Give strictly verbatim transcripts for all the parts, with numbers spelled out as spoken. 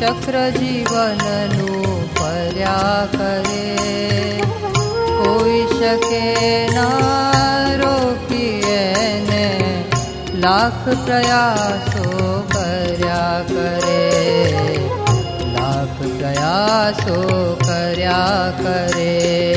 चक्र जीवननु पर्या करे। कोई शके ना रोकिए ने लाख प्रयासो कर्या करे। लाख प्रयासो कर्या करे।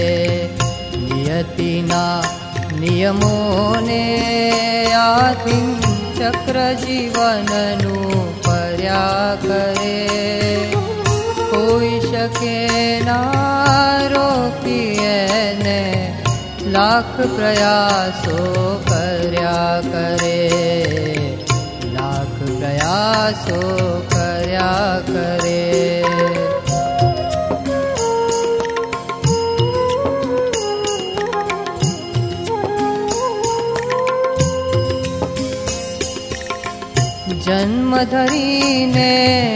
नियतिना नियमोने आधीन चक्र जीवननु पर्या करे। कोई शके ना रोकिए ने लाख प्रयासो कर्या करे। लाख प्रयासो कर्या करे। जन्म धरीने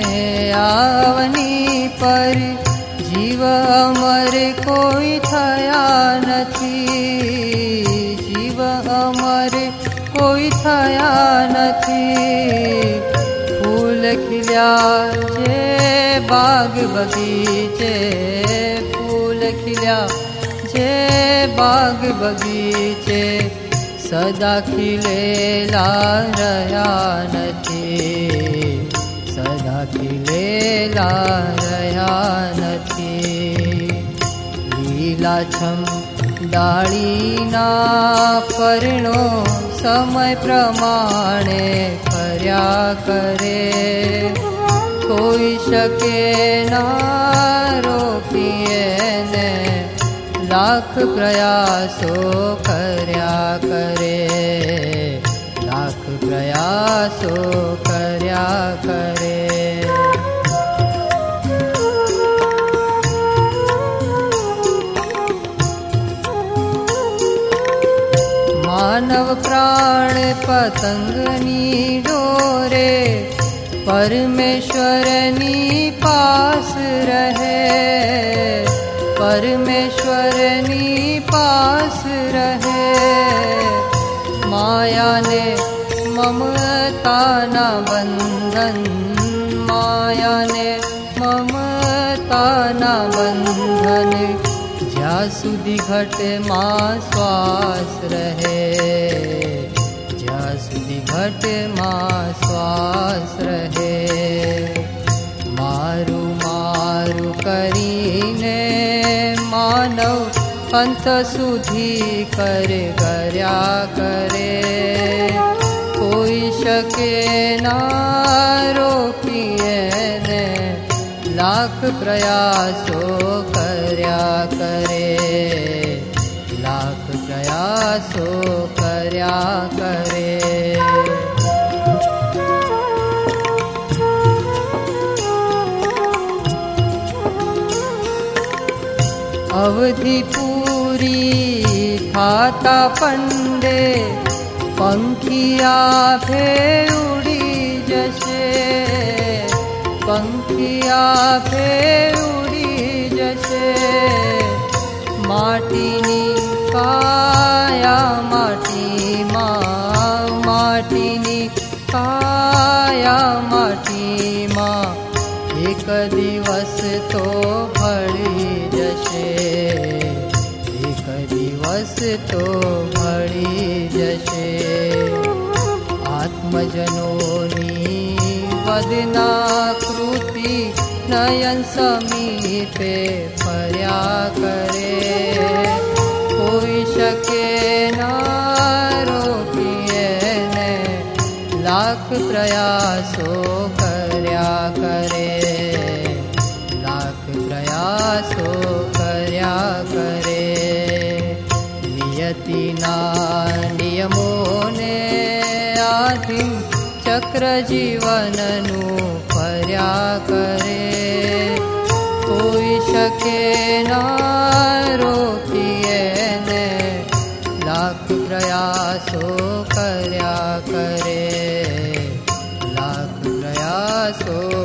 आवनी पर जीव अमर कोई थया नथी। जीव अमर कोई थया नथी। फूल खिल्या जे बाग बगीचे। फूल खिल्या जे बाग बगीचे सदा खिलेला रह्या नथी। सदा खिलेला रह्या नथी। लीलाछम डाळीना पर्णो समय प्रमाणे कर्या करे। कोई शके ना रोकिए ने लाख प्रयासो कर्या करे। लाख प्रयासो कर्या करे। मानव प्राण पतंगनी डोरे परमेश्वरनी पास रहे। परमेश्वरनी पास रहे। माया ने ममता ना बंधन। माया ने ममता ना बंधन ज्या सुधी घट मां श्वास रहे। ज्या सुधी घट मां श्वास रहे। मारू मारू करीने मानव अंत सुधी कर कर्या करे। कोई शके ना रोकिए ने लाख प्रयासो कर्या करे। लाख प्रयासो कर्या करे। अवधि पूरी खाता पंडे पंखिया भे उड़ी जसे। पंखिया भे उड़ी जसे। माटीनी काया माटी मां। माटीनी काया माटी मां एक दिवस तो भળી जशे। एक दिवस तो भળી जशे। आत्मजनोनी वदनाकृति नयन समीपे पर्या करे। कोई शके ना रोकिए ने लाख प्रयासो कर्या करे। लाख प्रयासो कर्या करे। नियतिना नियमोने आधीन चक्र जीवननु पर्या करे। कोई शके ना रोकिए ने लाख प्रयासो कर्या करे। लाख प्रयासो